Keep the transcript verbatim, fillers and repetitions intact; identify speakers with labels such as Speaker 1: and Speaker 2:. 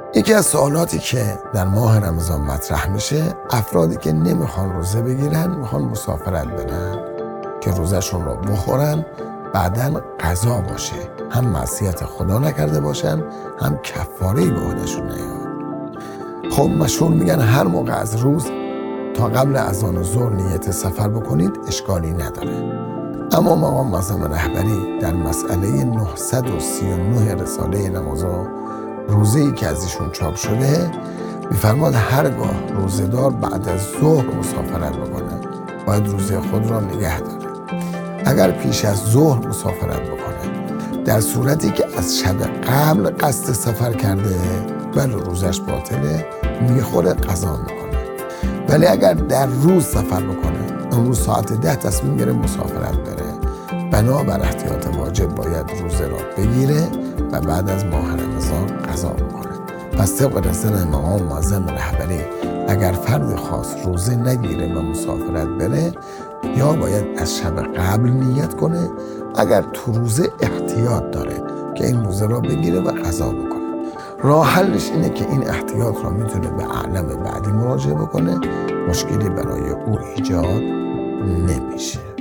Speaker 1: یکی از سوالاتی که در ماه رمضان مطرح میشه، افرادی که نمیخوان روزه بگیرن، میخوان مسافرت برن که روزهشون رو بخورن، بعدن قضا باشه، هم معصیت خدا نکرده باشن، هم کفاره‌ای به عهدهشون نیاد. خب مشهور میگن هر موقع از روز تا قبل اذان ظهر نیت سفر بکنید اشکالی نداره. اما مقام معظم رهبری در مسئله نهصد و سی و نه رساله نمازها، روزه‌ای که از ایشون چاپ شده، میفرماد هرگاه روزه‌دار بعد از ظهر مسافرت بکنه، باید روزه خود را نگه داره. اگر پیش از ظهر مسافرت بکنه، در صورتی که از شب قبل قصد سفر کرده، ولی روزش باطله، میخوره قضا میکنه. ولی اگر در روز سفر بکنه، اون روز ساعت ده تصمیم گیره مسافرت بره، بنابر احتیاط واجب باید روزه را بگیره و بعد از ماه رمضان قضا بکنه. پس طبق رساله مقام معظم رهبری، اگر فرد خاص روزه نگیره و مسافرت بره، یا باید از شب قبل نیت کنه، اگر تو روزه احتیاط داره که این روزه را بگیره و قضا بکنه. راه حلش اینه که این احتیاط را میتونه به اعلم بعدی مراجعه بکنه، مشکلی برای او ایجاد نمیشه.